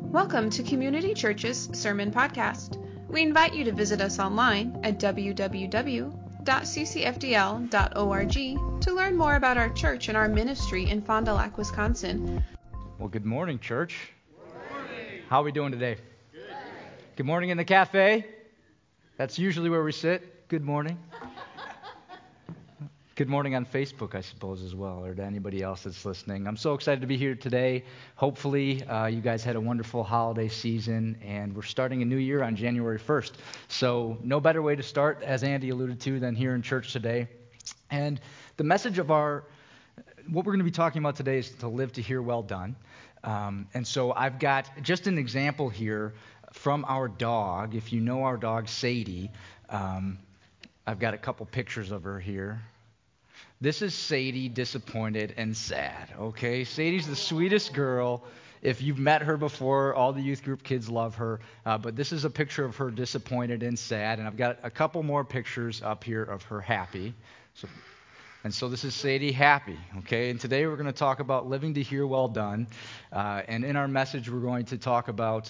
Welcome to Community Church's Sermon Podcast. We invite you to visit us online at www.ccfdl.org to learn more about our church and our ministry in Fond du Lac, Wisconsin. Well, good morning, church. Good morning. How are we doing today? Good. Good morning in the cafe. That's usually where we sit. Good morning. Good morning on Facebook, I suppose, as well, or to anybody else that's listening. I'm so excited to be here today. Hopefully, you guys had a wonderful holiday season, and we're starting a new year on January 1st. So no better way to start, as Andy alluded to, than here in church today. And the message of what we're going to be talking about today is to live to hear well done. And so I've got just an example here from our dog. If you know our dog, Sadie, I've got a couple pictures of her here. This is Sadie, disappointed and sad, okay? Sadie's the sweetest girl. If you've met her before, all the youth group kids love her. But this is a picture of her disappointed and sad. And I've got a couple more pictures up here of her happy. So this is Sadie happy, okay? And today we're going to talk about living to hear well done. And in our message, we're going to talk about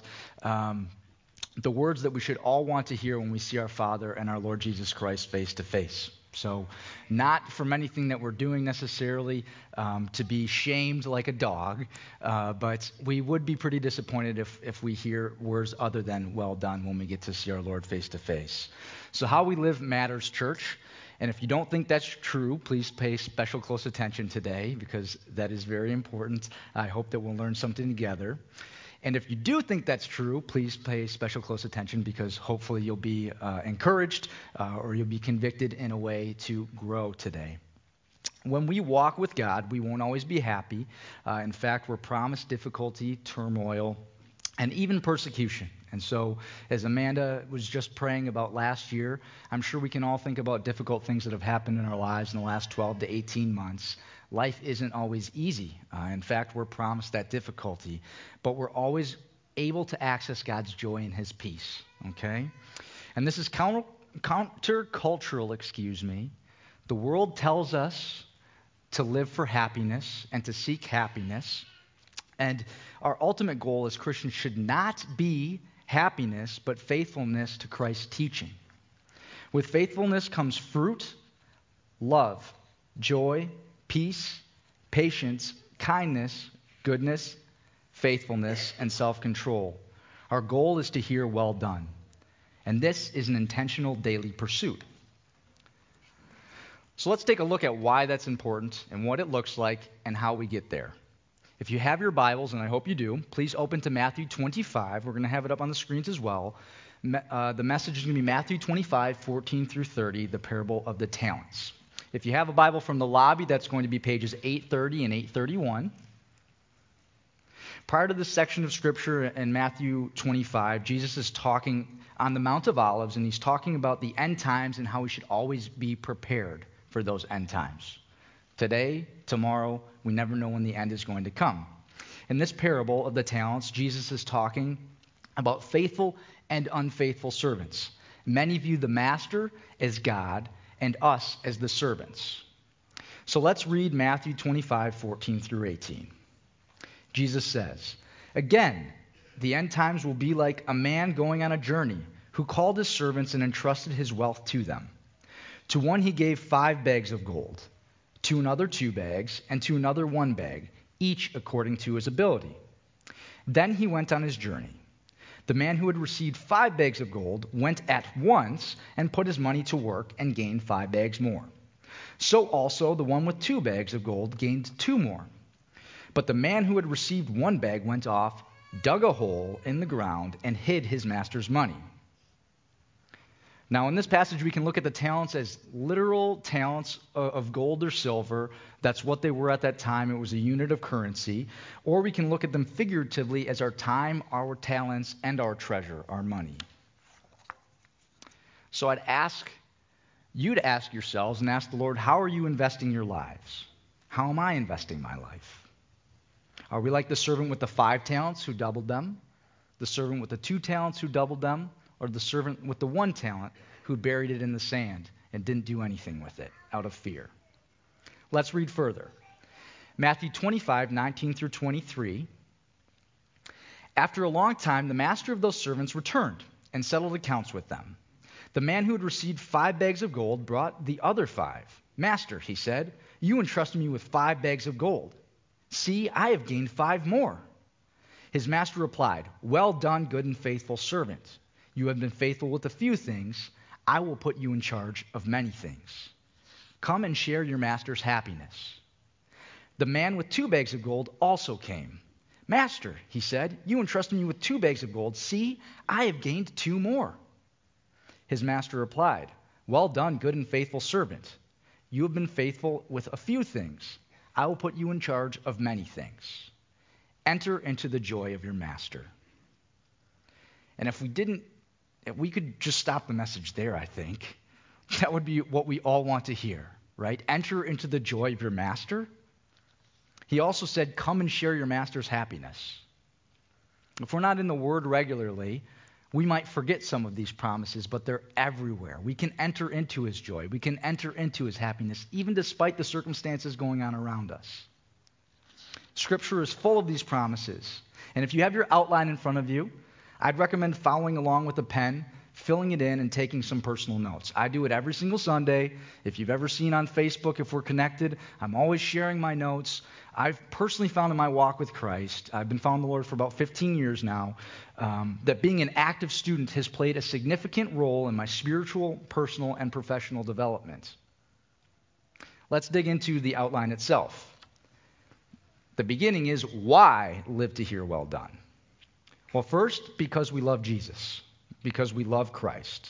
the words that we should all want to hear when we see our Father and our Lord Jesus Christ face to face. So not from anything that we're doing necessarily to be shamed like a dog, but we would be pretty disappointed if we hear words other than well done when we get to see our Lord face to face. So how we live matters, church. And if you don't think that's true, please pay special close attention today because that is very important. I hope that we'll learn something together. And if you do think that's true, please pay special close attention because hopefully you'll be encouraged or you'll be convicted in a way to grow today. When we walk with God, we won't always be happy. In fact, we're promised difficulty, turmoil, and even persecution. And so as Amanda was just praying about last year, I'm sure we can all think about difficult things that have happened in our lives in the last 12 to 18 months. Life isn't always easy. In fact, we're promised that difficulty. But we're always able to access God's joy and His peace. Okay? And this is countercultural, The world tells us to live for happiness and to seek happiness. And our ultimate goal as Christians should not be happiness, but faithfulness to Christ's teaching. With faithfulness comes fruit, love, joy, peace, patience, kindness, goodness, faithfulness, and self-control. Our goal is to hear well done. And this is an intentional daily pursuit. So let's take a look at why that's important and what it looks like and how we get there. If you have your Bibles, and I hope you do, please open to Matthew 25. We're going to have it up on the screens as well. The message is going to be Matthew 25, 14 through 30, the parable of the talents. If you have a Bible from the lobby, that's going to be pages 830 and 831. Prior to this section of Scripture in Matthew 25, Jesus is talking on the Mount of Olives, and he's talking about the end times and how we should always be prepared for those end times. Today, tomorrow, we never know when the end is going to come. In this parable of the talents, Jesus is talking about faithful and unfaithful servants. Many view the master as God and us as the servants. So let's read Matthew 25, 14 through 18. Jesus says, "Again, the end times will be like a man going on a journey who called his servants and entrusted his wealth to them. To one he gave 5 bags of gold, to another 2 bags, and to another 1 bag, each according to his ability. Then he went on his journey. The man who had received 5 bags of gold went at once and put his money to work and gained 5 bags more. So also the one with 2 bags of gold gained 2 more. But the man who had received 1 bag went off, dug a hole in the ground, and hid his master's money." Now, in this passage, we can look at the talents as literal talents of gold or silver. That's what they were at that time. It was a unit of currency. Or we can look at them figuratively as our time, our talents, and our treasure, our money. So I'd ask you to ask yourselves and ask the Lord, how are you investing your lives? How am I investing my life? Are we like the servant with the 5 talents who doubled them? The servant with the 2 talents who doubled them? Or the servant with the 1 talent who buried it in the sand and didn't do anything with it out of fear? Let's read further. Matthew 25, 19 through 23. After a long time, the master of those servants returned and settled accounts with them. The man who had received 5 bags of gold brought the other 5. Master, he said, you entrusted me with 5 bags of gold. See, I have gained 5 more. His master replied, well done, good and faithful servant. You have been faithful with a few things. I will put you in charge of many things. Come and share your master's happiness. The man with 2 bags of gold also came. Master, he said, you entrusted me with 2 bags of gold. See, I have gained 2 more. His master replied, well done, good and faithful servant. You have been faithful with a few things. I will put you in charge of many things. Enter into the joy of your master. And if we could just stop the message there, I think. That would be what we all want to hear, right? Enter into the joy of your master. He also said, come and share your master's happiness. If we're not in the Word regularly, we might forget some of these promises, but they're everywhere. We can enter into his joy. We can enter into his happiness, even despite the circumstances going on around us. Scripture is full of these promises. And if you have your outline in front of you, I'd recommend following along with a pen, filling it in, and taking some personal notes. I do it every single Sunday. If you've ever seen on Facebook, if we're connected, I'm always sharing my notes. I've personally found in my walk with Christ, I've been following the Lord for about 15 years now, that being an active student has played a significant role in my spiritual, personal, and professional development. Let's dig into the outline itself. The beginning is, why live to hear well done? Well, first, because we love Jesus, because we love Christ.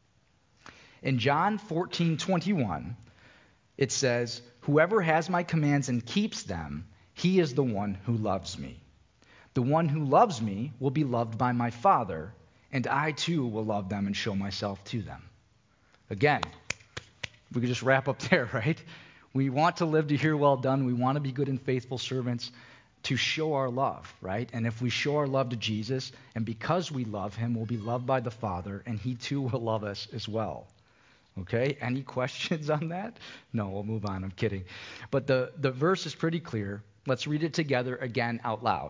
In John 14:21, it says, whoever has my commands and keeps them, he is the one who loves me. The one who loves me will be loved by my Father, and I too will love them and show myself to them. Again, we could just wrap up there, right? We want to live to hear well done. We want to be good and faithful servants to show our love, right? And if we show our love to Jesus, and because we love him, we'll be loved by the Father, and he too will love us as well. Okay, any questions on that? No, we'll move on. I'm kidding. But the verse is pretty clear. Let's read it together again out loud.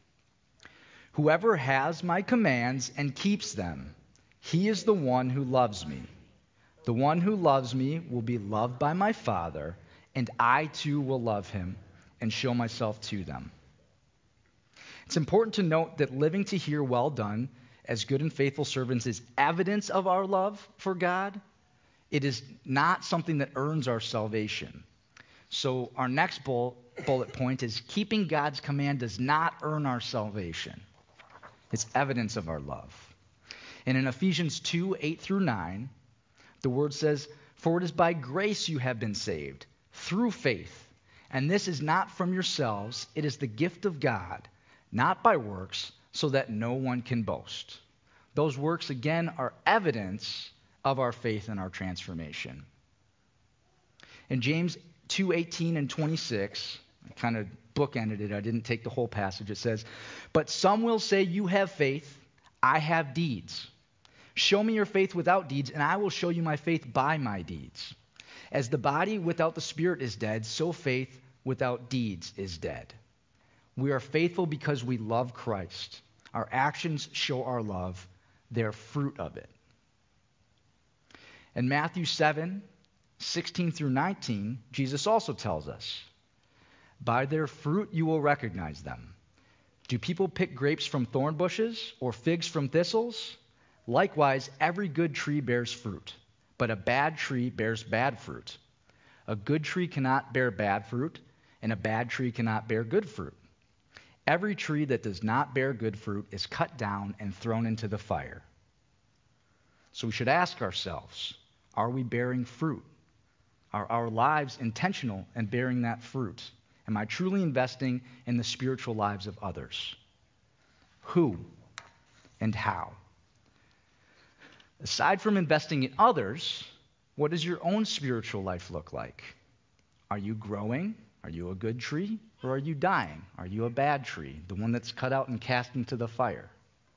Whoever has my commands and keeps them, he is the one who loves me. The one who loves me will be loved by my Father, and I too will love him and show myself to them. It's important to note that living to hear well done as good and faithful servants is evidence of our love for God. It is not something that earns our salvation. So our next bullet point is keeping God's command does not earn our salvation. It's evidence of our love. And in Ephesians 2:8-9, the word says, for it is by grace you have been saved, through faith. And this is not from yourselves, it is the gift of God, not by works, so that no one can boast. Those works, again, are evidence of our faith and our transformation. In James 2:18-26, I kind of bookended it. I didn't take the whole passage. It says, but some will say, you have faith, I have deeds. Show me your faith without deeds, and I will show you my faith by my deeds. As the body without the spirit is dead, so faith without deeds is dead. We are faithful because we love Christ. Our actions show our love. They're fruit of it. In Matthew 7:16-19, Jesus also tells us, by their fruit you will recognize them. Do people pick grapes from thorn bushes or figs from thistles? Likewise, every good tree bears fruit, but a bad tree bears bad fruit. A good tree cannot bear bad fruit, and a bad tree cannot bear good fruit. Every tree that does not bear good fruit is cut down and thrown into the fire. So we should ask ourselves, are we bearing fruit? Are our lives intentional in bearing that fruit? Am I truly investing in the spiritual lives of others? Who and how? Aside from investing in others, what does your own spiritual life look like? Are you growing? Are you a good tree? Or are you dying? Are you a bad tree, the one that's cut out and cast into the fire?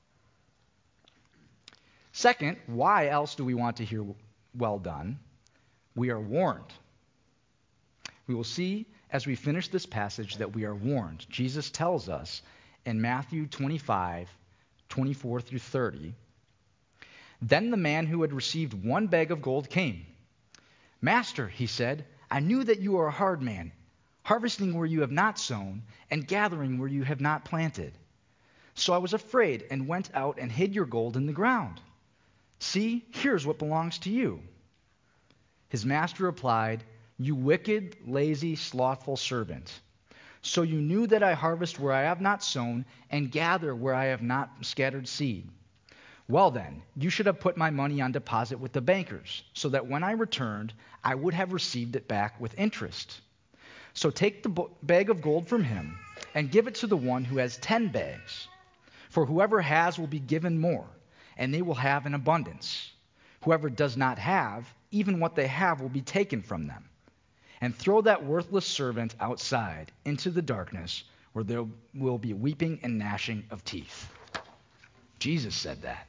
Second, why else do we want to hear well done? We are warned. We will see as we finish this passage that we are warned. Jesus tells us in Matthew 25:24 through 30. Then the man who had received 1 bag of gold came. "Master," he said, "I knew that you are a hard man, harvesting where you have not sown and gathering where you have not planted. So I was afraid and went out and hid your gold in the ground. See, here's what belongs to you." His master replied, "You wicked, lazy, slothful servant. So you knew that I harvest where I have not sown and gather where I have not scattered seed. Well then, you should have put my money on deposit with the bankers, so that when I returned, I would have received it back with interest. So take the bag of gold from him and give it to the one who has 10 bags. For whoever has will be given more, and they will have in abundance. Whoever does not have, even what they have will be taken from them. And throw that worthless servant outside into the darkness, where there will be weeping and gnashing of teeth." Jesus said that.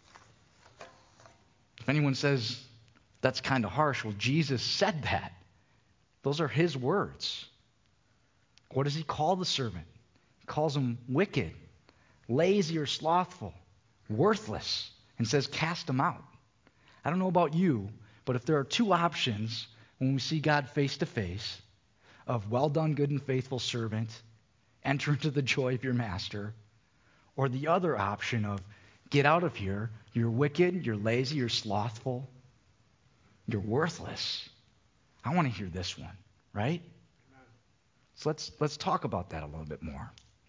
If anyone says that's kind of harsh, well, Jesus said that. Those are his words. What does he call the servant? He calls him wicked, lazy or slothful, worthless, and says cast him out. I don't know about you, but if there are 2 options when we see God face to face of well done, good and faithful servant, enter into the joy of your master, or the other option of get out of here, you're wicked, you're lazy, you're slothful, you're worthless. I want to hear this one, right? So let's talk about that a little bit more.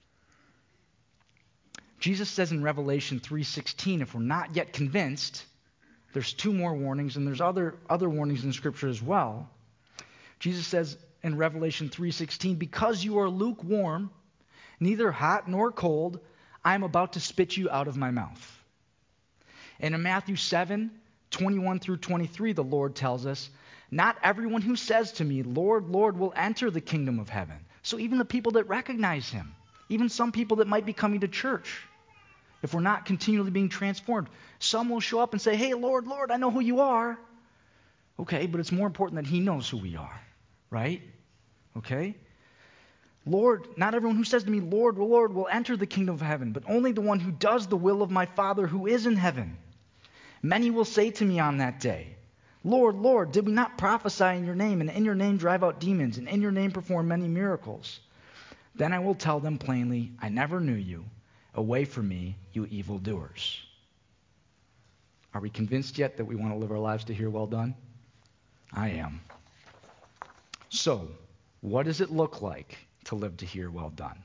Jesus says in Revelation 3:16, if we're not yet convinced, there's 2 more warnings, and there's other warnings in Scripture as well. Jesus says in Revelation 3:16, because you are lukewarm, neither hot nor cold, I am about to spit you out of my mouth. And in Matthew 7:21 through 23, the Lord tells us, not everyone who says to me, Lord, Lord, will enter the kingdom of heaven. So even the people that recognize him, even some people that might be coming to church, if we're not continually being transformed, some will show up and say, hey, Lord, Lord, I know who you are. Okay, but it's more important that he knows who we are, right? Okay? Lord, not everyone who says to me, Lord, Lord, will enter the kingdom of heaven, but only the one who does the will of my Father who is in heaven. Many will say to me on that day, Lord, Lord, did we not prophesy in your name, and in your name drive out demons, and in your name perform many miracles? Then I will tell them plainly, I never knew you. Away from me, you evildoers. Are we convinced yet that we want to live our lives to hear well done? I am. So, what does it look like to live to hear well done?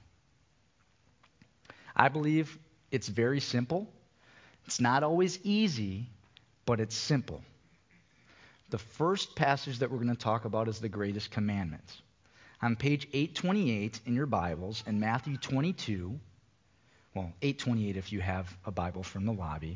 I believe it's very simple. It's not always easy, but it's simple. The first passage that we're going to talk about is the greatest commandment. On page 828 in your Bibles, in Matthew 22, well, 828 if you have a Bible from the lobby,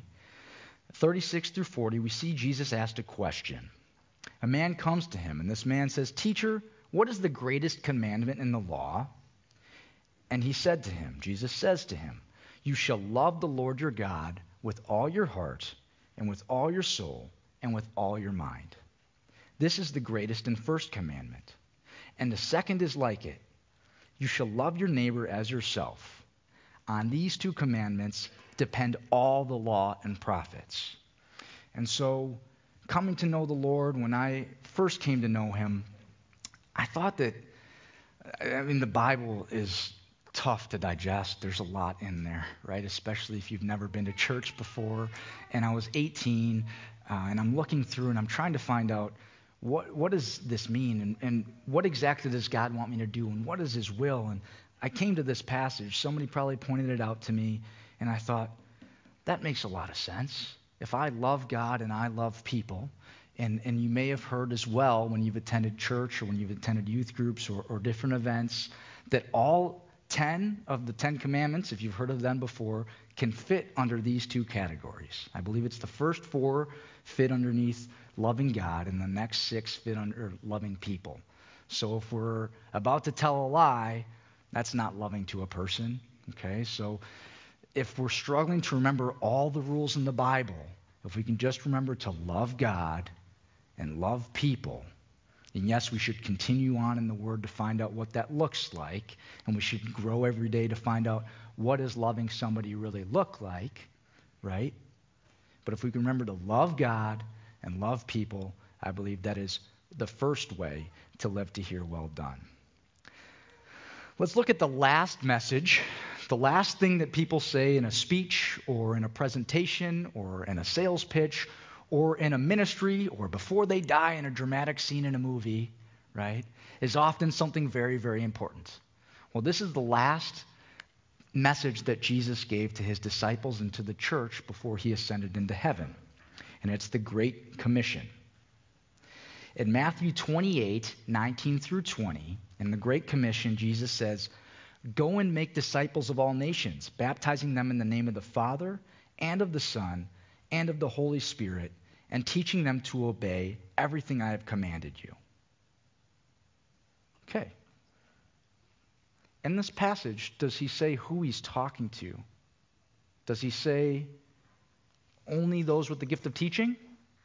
36 through 40, we see Jesus asked a question. A man comes to him, and this man says, Teacher, what is the greatest commandment in the law? And he said to him, Jesus says to him, you shall love the Lord your God with all your heart, and with all your soul, and with all your mind. This is the greatest and first commandment. And the second is like it. You shall love your neighbor as yourself. On these 2 commandments depend all the law and prophets. And so, coming to know the Lord, when I first came to know him, I thought that, the Bible is tough to digest. There's a lot in there, right? Especially if you've never been to church before. And I was 18, and I'm looking through, and I'm trying to find out, what does this mean? And what exactly does God want me to do? And what is his will? And I came to this passage. Somebody probably pointed it out to me. And I thought, that makes a lot of sense. If I love God and I love people, and you may have heard as well when you've attended church or when you've attended youth groups or different events, that all 10 of the 10 commandments, if you've heard of them before, can fit under these 2 categories. I believe it's the first 4 fit underneath loving God, and the next 6 fit under loving people. So if we're about to tell a lie, that's not loving to a person. Okay, so if we're struggling to remember all the rules in the Bible, if we can just remember to love God and love people, and yes, we should continue on in the Word to find out what that looks like, and we should grow every day to find out what does loving somebody really look like, right? But if we can remember to love God and love people, I believe that is the first way to live to hear well done. Let's look at the last message, the last thing that people say in a speech or in a presentation or in a sales pitch or in a ministry or before they die in a dramatic scene in a movie, right, is often something very, very important. Well, this is the last message that Jesus gave to his disciples and to the church before he ascended into heaven, and it's the Great Commission. In Matthew 28:19 through 20, in the Great Commission, Jesus says, "Go and make disciples of all nations, baptizing them in the name of the Father and of the Son and of the Holy Spirit, and teaching them to obey everything I have commanded you." Okay. In this passage, does he say who he's talking to? Does he say only those with the gift of teaching?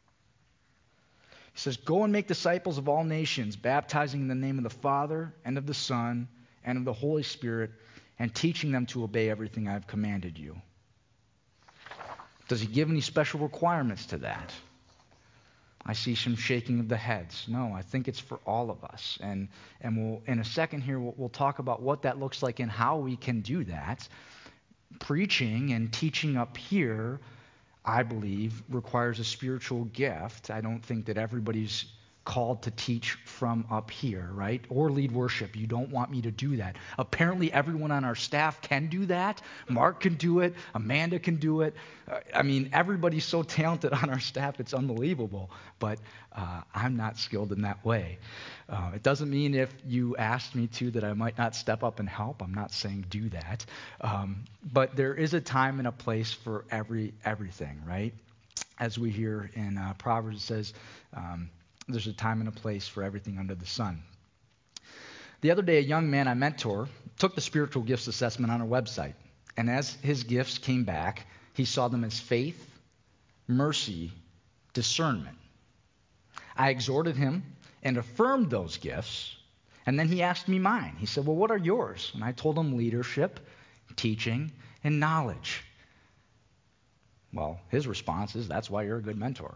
He says, "Go and make disciples of all nations, baptizing in the name of the Father and of the Son and of the Holy Spirit, and teaching them to obey everything I have commanded you." Does he give any special requirements to that? I see some shaking of the heads. No, I think it's for all of us. And we'll, in a second here, we'll talk about what that looks like and how we can do that. Preaching and teaching up here, I believe, requires a spiritual gift. I don't think that everybody's called to teach from up here, right? Or lead worship. You don't want me to do that. Apparently, everyone on our staff can do that. Mark can do it. Amanda can do it. Everybody's so talented on our staff, it's unbelievable. But I'm not skilled in that way. It doesn't mean if you asked me to that I might not step up and help. I'm not saying do that. But there is a time and a place for everything, right? As we hear in Proverbs, it says, there's a time and a place for everything under the sun. The other day, a young man I mentor took the spiritual gifts assessment on our website. And as his gifts came back, he saw them as faith, mercy, discernment. I exhorted him and affirmed those gifts. And then he asked me mine. He said, "Well, what are yours?" And I told him leadership, teaching, and knowledge. Well, his response is, "That's why you're a good mentor."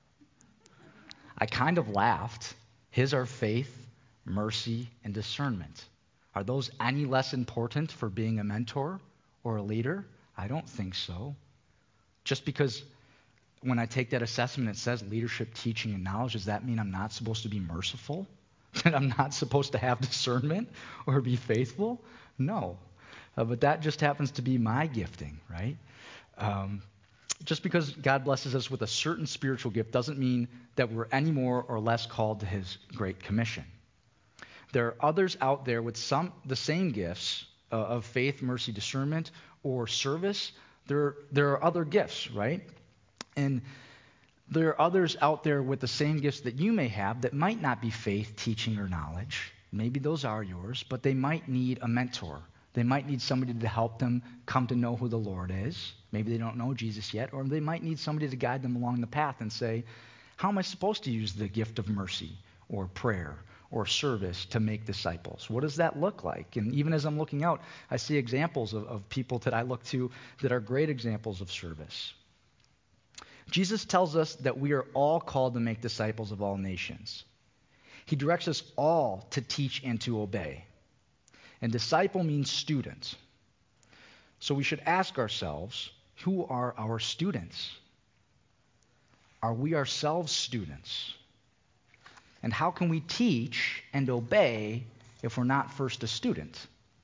I kind of laughed. His are faith, mercy, and discernment. Are those any less important for being a mentor or a leader? I don't think so. Just because when I take that assessment it says leadership, teaching, and knowledge, does that mean I'm not supposed to be merciful? That I'm not supposed to have discernment or be faithful? No. But that just happens to be my gifting, right? Just because God blesses us with a certain spiritual gift doesn't mean that we're any more or less called to his Great Commission. There are others out there with the same gifts of faith, mercy, discernment, or service. There are other gifts, right? And there are others out there with the same gifts that you may have that might not be faith, teaching, or knowledge. Maybe those are yours, but they might need a mentor. They might need somebody to help them come to know who the Lord is. Maybe they don't know Jesus yet, or they might need somebody to guide them along the path and say, how am I supposed to use the gift of mercy or prayer or service to make disciples? What does that look like? And even as I'm looking out, I see examples of people that I look to that are great examples of service. Jesus tells us that we are all called to make disciples of all nations. He directs us all to teach and to obey. And disciple means student. So we should ask ourselves, who are our students? Are we ourselves students? And how can we teach and obey if we're not first a student?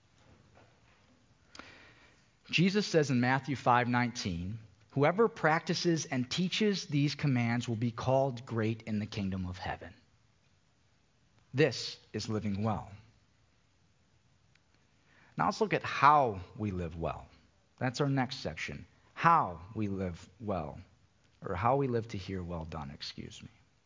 Jesus says in Matthew 5:19, "Whoever practices and teaches these commands will be called great in the kingdom of heaven." This is living well. Now let's look at how we live well. That's our next section. How we live well, or how we live to hear well done, excuse me.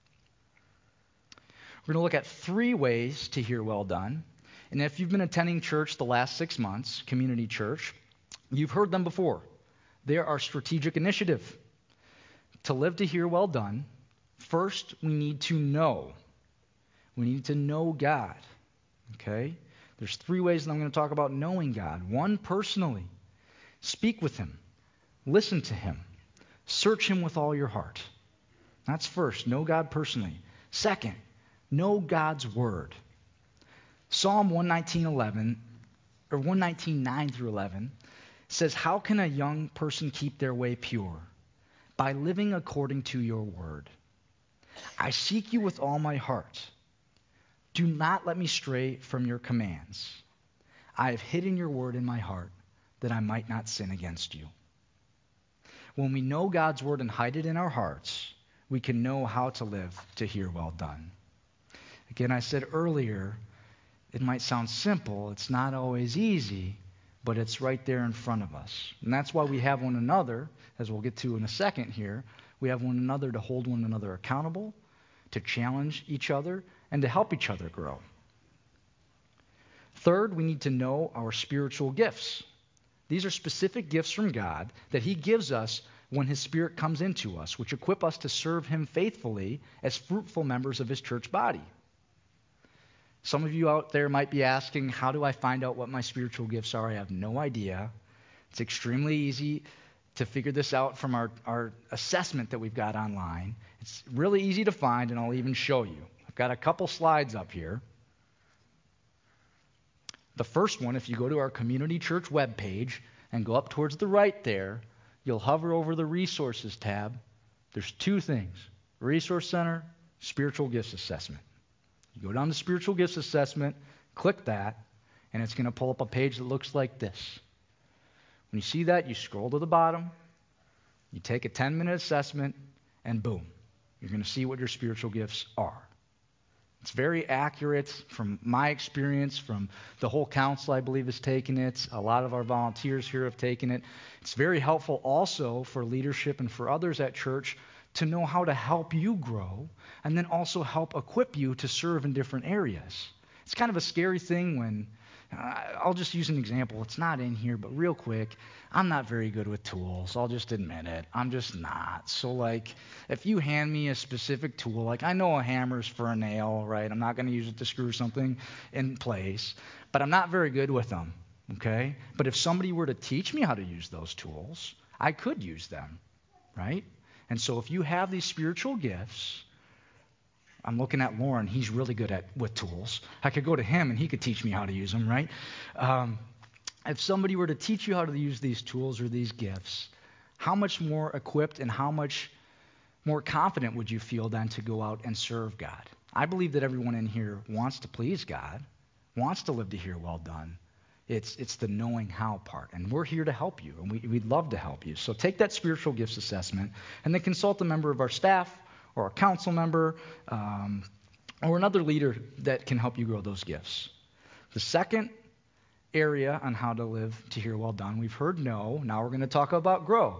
We're going to look at 3 ways to hear well done. And if you've been attending church the last 6 months, community church, you've heard them before. They are our strategic initiative. To live to hear well done, first we need to know. We need to know God. Okay? There's 3 ways that I'm going to talk about knowing God. 1, personally. Speak with him. Listen to him. Search him with all your heart. That's first. Know God personally. Second, know God's word. Psalm 119:11 or 119:9 through 11 says, "How can a young person keep their way pure? By living according to your word. I seek you with all my heart. Do not let me stray from your commands. I have hidden your word in my heart that I might not sin against you." When we know God's word and hide it in our hearts, we can know how to live to hear well done. Again, I said earlier, it might sound simple. It's not always easy, but it's right there in front of us. And that's why we have one another, as we'll get to in a second here. We have one another to hold one another accountable, to challenge each other, and to help each other grow. Third, we need to know our spiritual gifts. These are specific gifts from God that he gives us when his Spirit comes into us, which equip us to serve him faithfully as fruitful members of his church body. Some of you out there might be asking, how do I find out what my spiritual gifts are? I have no idea. It's extremely easy to figure this out from our assessment that we've got online. It's really easy to find, and I'll even show you. I've got a couple slides up here. The first one, if you go to our Community Church webpage and go up towards the right there, you'll hover over the Resources tab. There's two things: Resource Center, Spiritual Gifts Assessment. You go down to Spiritual Gifts Assessment, click that, and it's going to pull up a page that looks like this. When you see that, you scroll to the bottom, you take a 10-minute assessment, and boom, you're going to see what your spiritual gifts are. It's very accurate from my experience, from the whole council, I believe, has taken it. A lot of our volunteers here have taken it. It's very helpful also for leadership and for others at church to know how to help you grow and then also help equip you to serve in different areas. It's kind of a scary thing when, I'll just use an example. It's not in here, but real quick, I'm not very good with tools. I'll just admit it. I'm just not. So if you hand me a specific tool, I know a hammer's for a nail, right? I'm not going to use it to screw something in place, but I'm not very good with them, okay? But if somebody were to teach me how to use those tools, I could use them, right? And so if you have these spiritual gifts, I'm looking at Lauren. He's really good with tools. I could go to him and he could teach me how to use them, right? If somebody were to teach you how to use these tools or these gifts, how much more equipped and how much more confident would you feel then to go out and serve God? I believe that everyone in here wants to please God, wants to live to hear well done. It's the knowing how part, and we're here to help you, and we'd love to help you. So take that spiritual gifts assessment and then consult a member of our staff or a council member, or another leader that can help you grow those gifts. The second area on how to live to hear well done, we've heard know. Now we're going to talk about grow.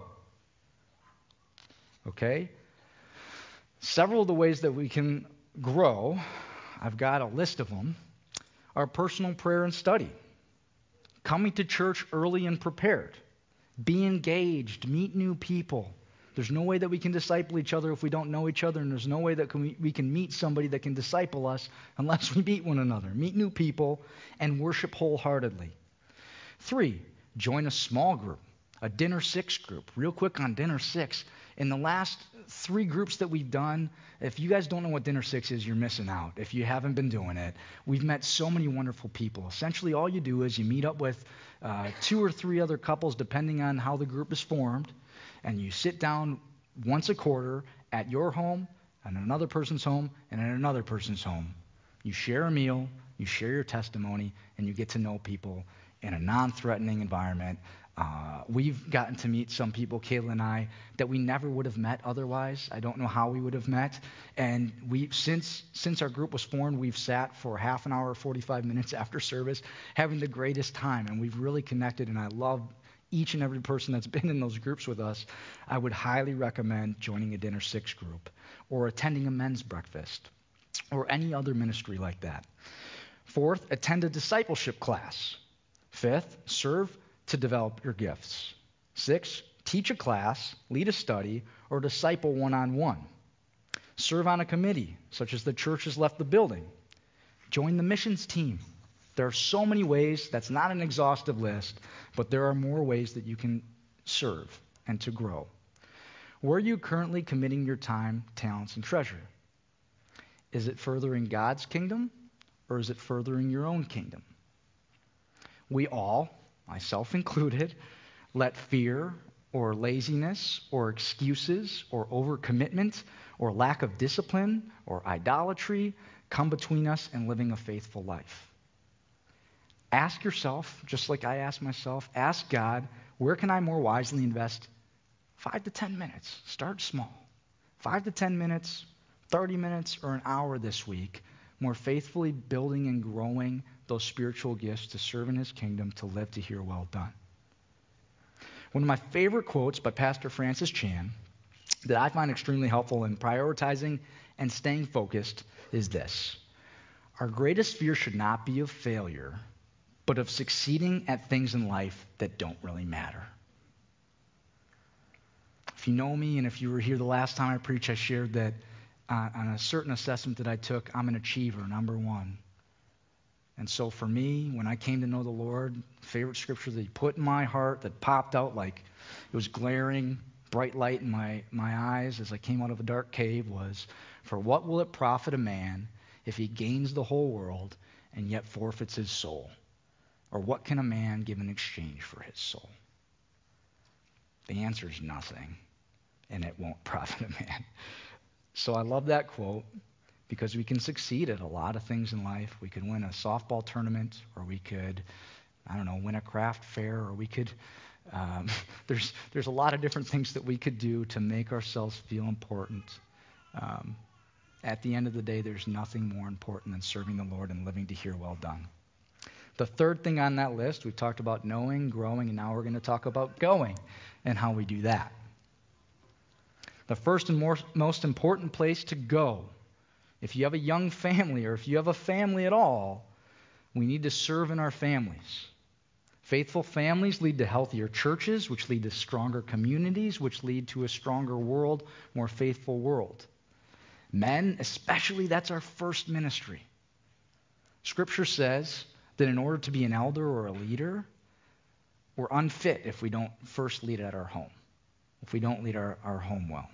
Okay? Several of the ways that we can grow, I've got a list of them, are personal prayer and study. Coming to church early and prepared. Be engaged. Meet new people. There's no way that we can disciple each other if we don't know each other, and there's no way that we can meet somebody that can disciple us unless we meet one another. Meet new people and worship wholeheartedly. 3, join a small group, a Dinner 6 group. Real quick on Dinner 6. In the last 3 groups that we've done, if you guys don't know what Dinner 6 is, you're missing out. If you haven't been doing it, we've met so many wonderful people. Essentially, all you do is you meet up with 2 or 3 other couples, depending on how the group is formed, and you sit down once a quarter at your home, and another person's home, and at another person's home. You share a meal, you share your testimony, and you get to know people in a non-threatening environment. We've gotten to meet some people, Kayla and I, that we never would have met otherwise. I don't know how we would have met. And since our group was formed, we've sat for half an hour, 45 minutes after service, having the greatest time. And we've really connected, and I love each and every person that's been in those groups with us. I would highly recommend joining a Dinner 6 group or attending a men's breakfast or any other ministry like that. 4th, attend a discipleship class. 5th, serve to develop your gifts. 6, teach a class, lead a study, or disciple one-on-one. Serve on a committee, such as the church has left the building. Join the missions team. There are so many ways. That's not an exhaustive list, but there are more ways that you can serve and to grow. Where are you currently committing your time, talents, and treasure? Is it furthering God's kingdom, or is it furthering your own kingdom? We all, myself included, let fear or laziness or excuses or overcommitment or lack of discipline or idolatry come between us and living a faithful life. Ask yourself, just like I ask myself, ask God, where can I more wisely invest 5 to 10 minutes? Start small. 5 to 10 minutes, 30 minutes, or an hour this week, more faithfully building and growing those spiritual gifts to serve in his kingdom, to live to hear well done. One of my favorite quotes by Pastor Francis Chan that I find extremely helpful in prioritizing and staying focused is this: our greatest fear should not be of failure, but of succeeding at things in life that don't really matter. If you know me, and if you were here the last time I preached, I shared that on a certain assessment that I took, I'm an achiever, number one. And so for me, when I came to know the Lord, favorite scripture that he put in my heart that popped out like it was glaring, bright light in my eyes as I came out of a dark cave was, for what will it profit a man if he gains the whole world and yet forfeits his soul? Or what can a man give in exchange for his soul? The answer is nothing, and it won't profit a man. So I love that quote because we can succeed at a lot of things in life. We could win a softball tournament, or we could, win a craft fair, or we could, there's a lot of different things that we could do to make ourselves feel important. At the end of the day, there's nothing more important than serving the Lord and living to hear well done. The third thing on that list, we've talked about knowing, growing, and now we're going to talk about going and how we do that. The first and most important place to go, if you have a young family or if you have a family at all, we need to serve in our families. Faithful families lead to healthier churches, which lead to stronger communities, which lead to a stronger world, more faithful world. Men, especially, that's our first ministry. Scripture says that in order to be an elder or a leader, we're unfit if we don't first lead at our home, if we don't lead our home well.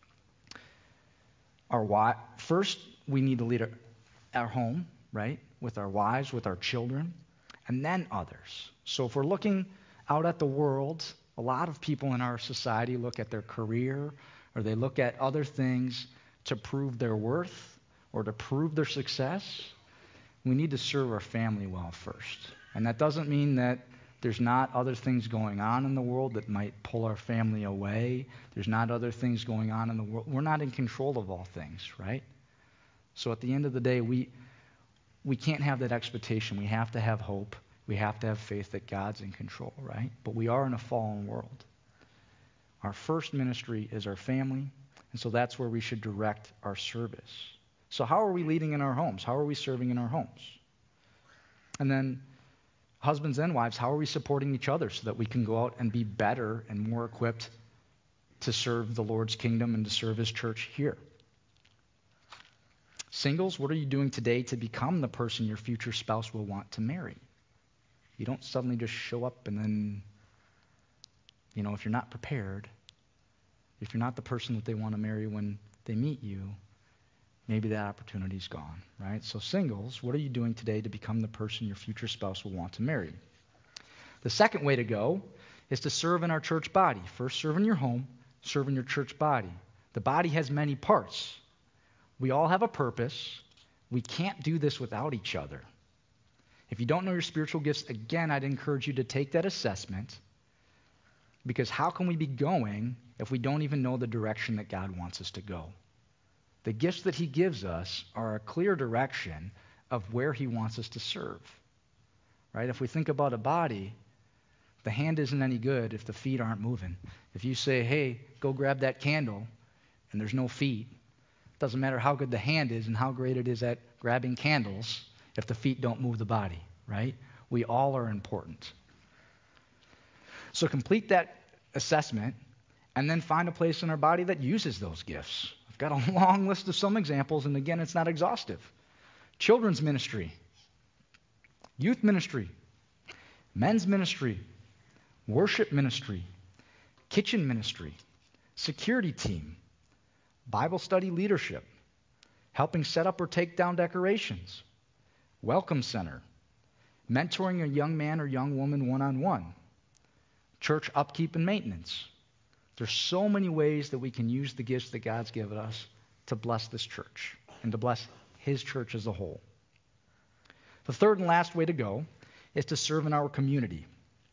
First, we need to lead our home, right, with our wives, with our children, and then others. So if we're looking out at the world, a lot of people in our society look at their career, or they look at other things to prove their worth or to prove their success. We need to serve our family well first. And that doesn't mean that there's not other things going on in the world that might pull our family away. There's not other things going on in the world. We're not in control of all things, right? So at the end of the day, we can't have that expectation. We have to have hope. We have to have faith that God's in control, right? But we are in a fallen world. Our first ministry is our family, and so that's where we should direct our service. So how are we leading in our homes? How are we serving in our homes? And then husbands and wives, how are we supporting each other so that we can go out and be better and more equipped to serve the Lord's kingdom and to serve his church here? Singles, what are you doing today to become the person your future spouse will want to marry? You don't suddenly just show up and then, if you're not prepared, if you're not the person that they want to marry when they meet you, maybe that opportunity's gone, right? So singles, what are you doing today to become the person your future spouse will want to marry? The second way to go is to serve in our church body. First, serve in your home, serve in your church body. The body has many parts. We all have a purpose. We can't do this without each other. If you don't know your spiritual gifts, again, I'd encourage you to take that assessment, because how can we be going if we don't even know the direction that God wants us to go? The gifts that he gives us are a clear direction of where he wants us to serve, right? If we think about a body, the hand isn't any good if the feet aren't moving. If you say, hey, go grab that candle, and there's no feet, it doesn't matter how good the hand is and how great it is at grabbing candles if the feet don't move the body, right? We all are important. So complete that assessment and then find a place in our body that uses those gifts. I've got a long list of some examples, and again, it's not exhaustive. Children's ministry. youth ministry, men's ministry, worship ministry, kitchen ministry, security team, Bible study leadership, helping set up or take down decorations, welcome center, mentoring a young man or young woman one-on-one, church upkeep and maintenance. There's so many ways that we can use the gifts that God's given us to bless this church and to bless His church as a whole. The third and last way to go is to serve in our community.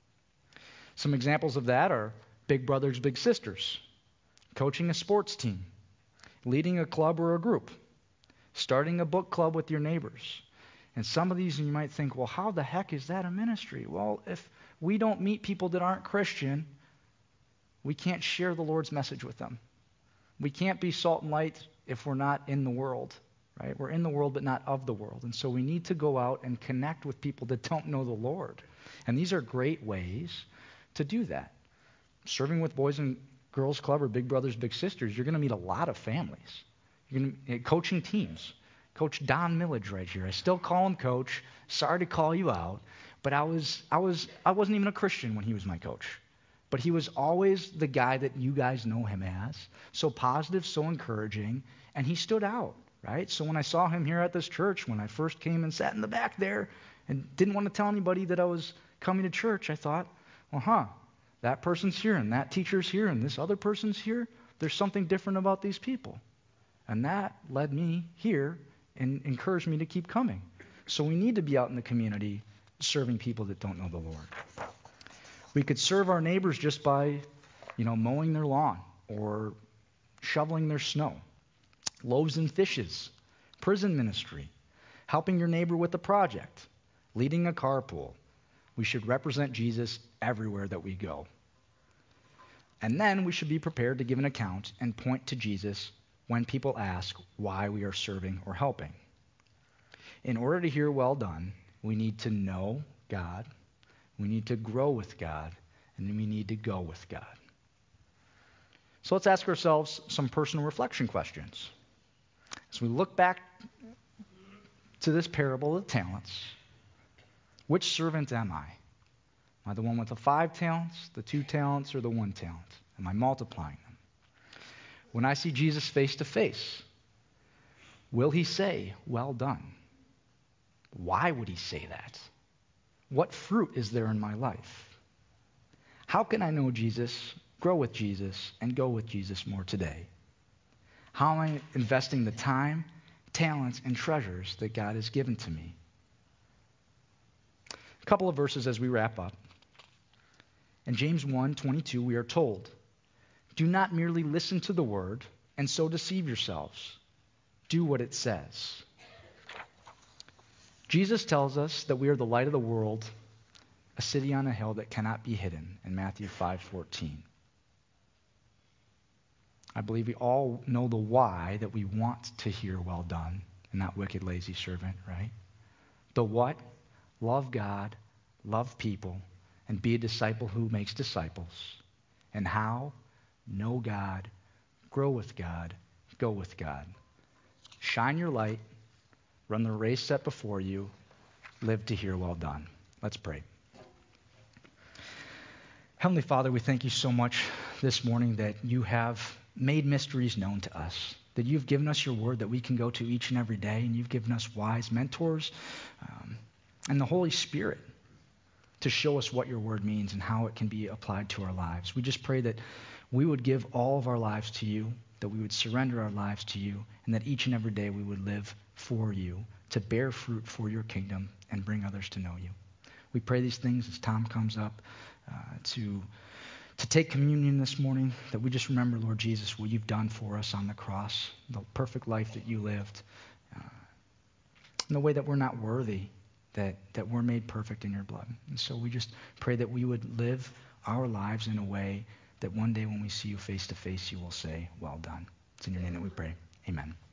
Some examples of that are big brothers, big sisters, coaching a sports team, leading a club or a group, starting a book club with your neighbors. And some of these you might think, well, how the heck is that a ministry? Well, if we don't meet people that aren't Christian, we can't share the Lord's message with them. We can't be salt and light if we're not in the world, right? We're in the world but not of the world. And so we need to go out and connect with people that don't know the Lord. And these are great ways to do that. Serving with Boys and Girls Club or Big Brothers, Big Sisters, you're going to meet a lot of families. You're going to coaching teams. Coach Don Millage right here. I still call him Coach. Sorry to call you out, but I wasn't even a Christian when he was my coach. But he was always the guy that you guys know him as. So positive, so encouraging, and he stood out, right? So when I saw him here at this church, when I first came and sat in the back there and didn't want to tell anybody that I was coming to church, I thought, well, that person's here and that teacher's here and this other person's here. There's something different about these people. And that led me here and encouraged me to keep coming. So we need to be out in the community serving people that don't know the Lord. We could serve our neighbors just by, mowing their lawn or shoveling their snow. Loaves and fishes, prison ministry, helping your neighbor with a project, leading a carpool. We should represent Jesus everywhere that we go. And then we should be prepared to give an account and point to Jesus when people ask why we are serving or helping. In order to hear well done, we need to know God, we need to grow with God, and then we need to go with God. So let's ask ourselves some personal reflection questions. As we look back to this parable of the talents, which servant am I? Am I the one with the 5 talents, the 2 talents, or the 1 talent? Am I multiplying them? When I see Jesus face to face, will he say, well done? Why would he say that? What fruit is there in my life? How can I know Jesus, grow with Jesus, and go with Jesus more today? How am I investing the time, talents, and treasures that God has given to me? A couple of verses as we wrap up. In James 1:22, we are told, do not merely listen to the word and so deceive yourselves. Do what it says. Jesus tells us that we are the light of the world, a city on a hill that cannot be hidden in Matthew 5:14. I believe we all know the why that we want to hear well done and not wicked, lazy servant, right? The what? Love God, love people, and be a disciple who makes disciples. And how? Know God, grow with God, go with God. Shine your light, run the race set before you, live to hear well done. Let's pray. Heavenly Father, we thank you so much this morning that you have made mysteries known to us, that you've given us your word that we can go to each and every day, and you've given us wise mentors and the Holy Spirit to show us what your word means and how it can be applied to our lives. We just pray that we would give all of our lives to you, that we would surrender our lives to you, and that each and every day we would live for you, to bear fruit for your kingdom and bring others to know you. We pray these things as Tom comes up to take communion this morning, that we just remember, Lord Jesus, what you've done for us on the cross, the perfect life that you lived, in the way that we're not worthy, that we're made perfect in your blood. And so we just pray that we would live our lives in a way that one day when we see you face to face, you will say, well done. It's in your name that we pray. Amen.